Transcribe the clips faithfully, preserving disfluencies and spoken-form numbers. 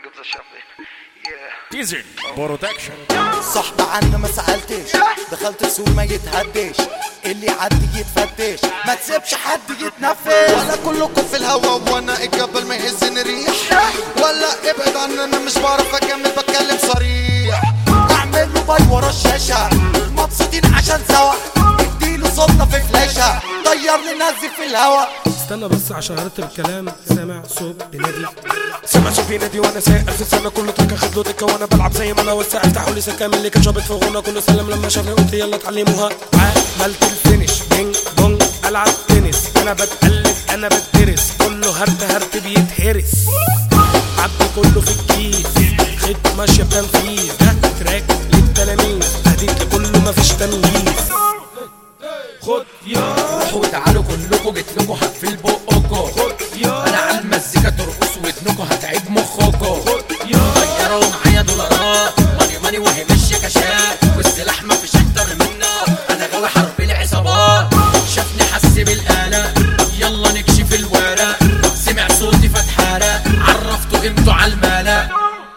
gives a shit. Yeah. ديزل برودكشن. صاحبي عنا ما سألتش، دخلت السوق ما يتهدش، اللي يعدي يتفتش، ما تسيبش حد يتنفس. ولا كلكم في الهوا وانا الجبل ما يهزني ريح، ولا ابعد عني انا مش بعرف اكمل بتكلم صريح. اعمل له باي ورا الشاشة، مبسوطين عشان سوا، اديله صوتنا في فلاشة، طير لي نزل في الهوا. استنى بس عشان ارتب الكلام. سامع صوت بينادي، سامع صوت بينادي وانا سايق الف سنه كله تركه خد له دكه وانا بلعب زي ما انا وسع افتحوا لي سكه من اللي كان شابط في غنى كله سلم لما شافني قلت يلا اتعلموها. عملت الفينش بينج بونج العب تنس انا بتقلب انا بدرس كله هرت هرت بيتهرس عبد كله في الكيس خد ماشيه بتنفيذ ده تراك للتلاميذ تهديد لكله مفيش تمييز. خد يا روحوا تعالوا كلكوا جيت لكوا هقفل بقكوا. خد يا انا على المزيكا ترقصوا ودنكوا هتعيب مخكوا. خد يا غيروا معايا دولارات ماني ماني وهي مش كاشات والسلاح مفيش اكتر منه انا غاوي حرب العصابات. شافني حس بالقلق يلا نكشف الورق سمع صوتي فاتحرق عرفتوا قيمته على الملأ.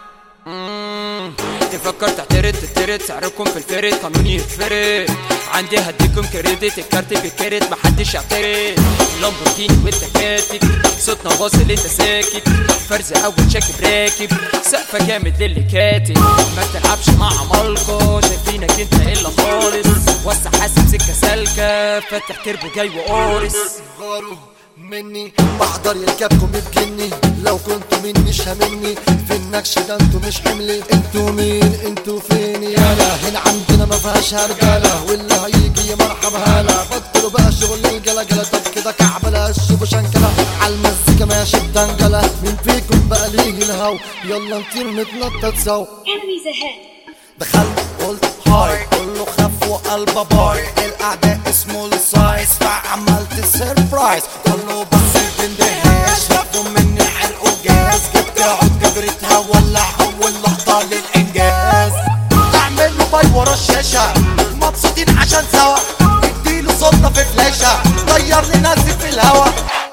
تفكر تعترض تترد سعركم في الفرد قانوني يتفرد عندي هديكم كريدت الكارت بالكريت محدش يعترض. لامبورجيني والتكاتك صوتنا واصل انت ساكت فرز اول شاكب راكب سقفه جامد للي كاتب ما تلعبش مع عمالقه شايفينك انت الا خالص وسع حاسب سكه سالكه فاتح تربو جاي وقارص. غاروا مني بحضر يركبكم بتجني لو كنتوا مين مش هامني في النكش ده انتوا مش حملي. انتوا مين انتوا فين يالا هنا عندنا ما فيهاش هرجله واللي هيجي يا مرحبا هلا. بطلوا بقى شغل الجلجله طب كده كعبله الشوف شنكله على المزيكا ماشي بدنجله. مين فيكم بقى ليه الهو يلا نطير نتنطط سوا. دخلت قلت هاي كله خف وقلبه باي الاعداء اسمه السايس فعملت سيربرايز كله بس بندهاش ياخدوا مني الحرق وجاز جبت عود جبرتها ولع اول لحظه للانجاز. اعمل له باي ورا الشاشه مبسوطين عشان سوا اديله صوتنا في فلاشه طير لي نزل في الهوا.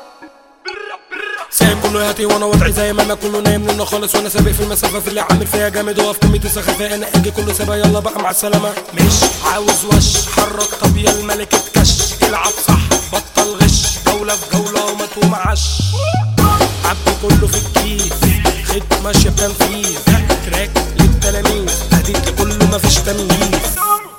سايب كله يهاتي وانا وضعي زي ما انا كله نايم لنا خالص وانا سابق في المسافه في اللي عامل فيها جامد واقف كميه السخافه انا اجي كله سابق يلا بقى مع السلامه. مش عاوز وش حرك طب يا الملك اتكش العب صح بطل غش جوله في جوله وما تومعش عبد كله في الكيس خد ماشيه بتنفيذ تراك للتلاميذ تهديد لكله مفيش تمييز.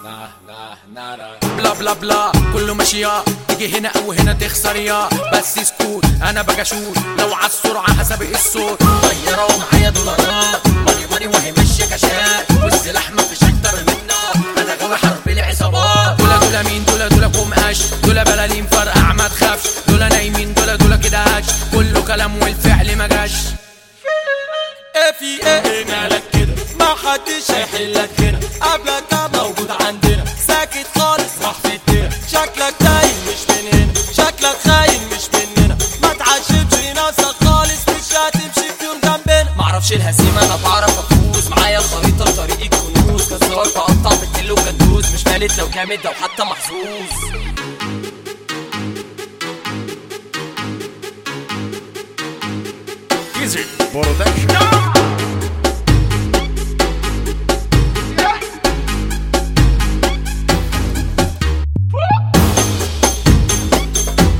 بلا بلا بلا كله ماشية تيجي هنا او هنا تخسر يا بس سكوت انا باجي اشوت لو عالسرعة هسابق الصوت. غيروا معايا دولارات ماني ماني وهي مش كاشات والسلاح مفيش اكتر منه انا غاوي حرب العصابات. دولا دولا مين دولا دولا قوم قش دولا بلالين فرقع ما تخافش دولا نايمين دولا دولا كده هاتش كله كلام والفعل ما جاش. ايه في ايه هنا لك كده ما حدش هيحلك هنا قبلك موجود عندنا ساكت خالص راح في الدنيا شكلك تايه مش من هنا شكلك خاين مش مننا ما تعشمش نفسك خالص مش هتمشي في يوم جنبنا. معرفش الهزيمه انا بعرف افوز معايا الخريطه لطريق الكنوز جزار بقطع بالكيلو وكندوز مش مالت لو جامد لو حتى محظوظ. ديزل برودكشن.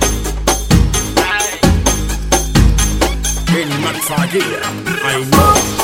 المدفعية I know